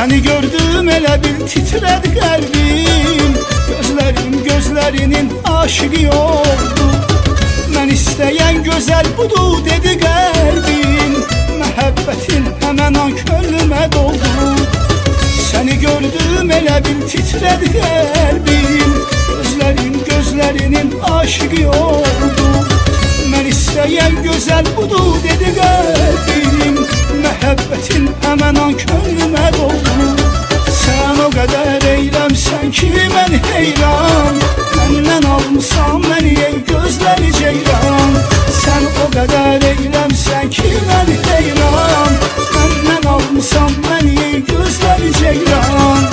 Səni gördüm elə bil titrədi qəlbim. Gözlərinin aşıqı oldu. Mən istəyən gözəl budur dedi qəlbim. Məhəbbətin həmən an könlümə doldu. Səni gördüm elə bil titrədi qəlbim. Gözlərinin aşıqı oldu. Mən istəyən gözəl budur dedi qəlbim. Məhəbbətin həmən an könlümə doldu. Sən o qədər eyləmsən ki mən heyran. Məndən almısan məni ey gözləri ceyran. Sən o qədər eyləmsən ki mən heyran. Məndən almısan məni ey gözləri ceyran.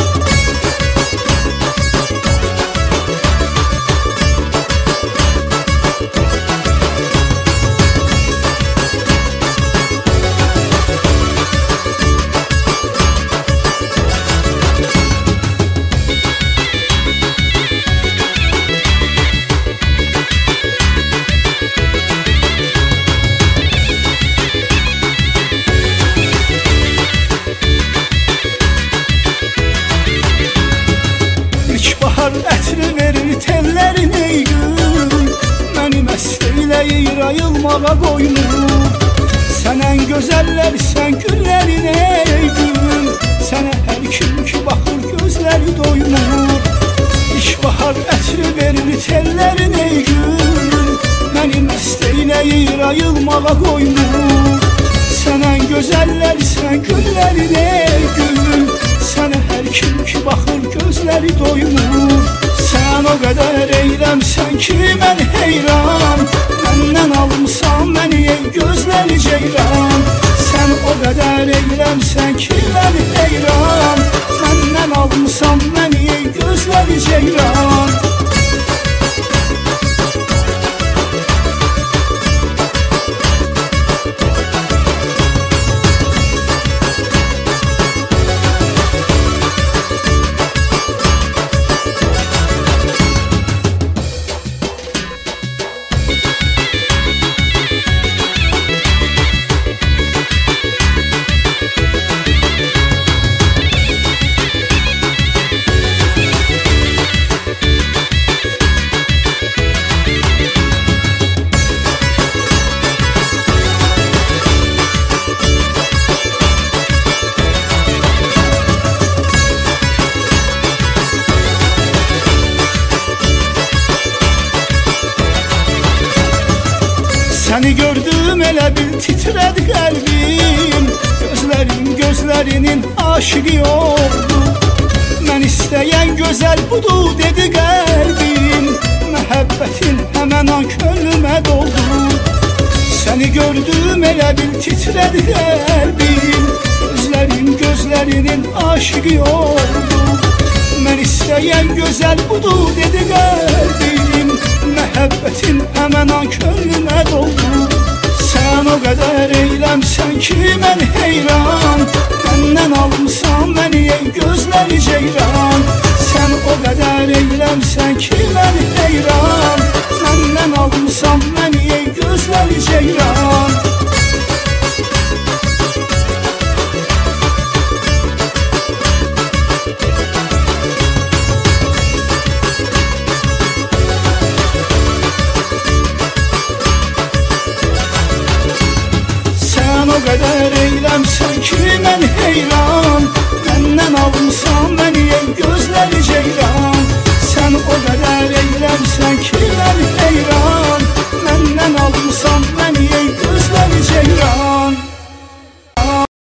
Ətri verir tellərin ey gün. Məni məst eyləyir ayılmağa qoymur. Sən ən gözəllərsən güllərin ey gün. Sənə hər kim ki baxır gözləri doymur. İlkbahar ətri verir tellərin ey gün. Məni məst eyləyir ayılmağa qoymur. Sən ən gözəllərsən güllərin ey gün. Sənə hər kim ki baxır gözləri doymur. Sən o qədər eyləmsən ki mən heyran. Məndən almısan məni ey gözləri ceyran. Sən o qədər eyləmsən ki mən heyran. Məndən almısan məni ey gözləri ceyran. Səni gördüm elə bil titrədi qəlbim. Gözlərinin aşıqı oldu. Mən istəyən gözəl budur dedi qəlbim. Məhəbbətin həmən an könlümə doldu. Səni gördüm elə bil titrədi qəlbim. Gözlərinin aşıqı oldu. Mən istəyən gözəl budur dedi qəlbim. Məhəbbətin həmən an könlümə doldu. Sən o qədər eyləmsən ki mən heyran. Məndən almısan məni ey gözləri ceyran. Sən o qədər eyləmsən ki mən heyran. Məndən almısan məni ey gözləri ceyran. O qədər eyləmsən ki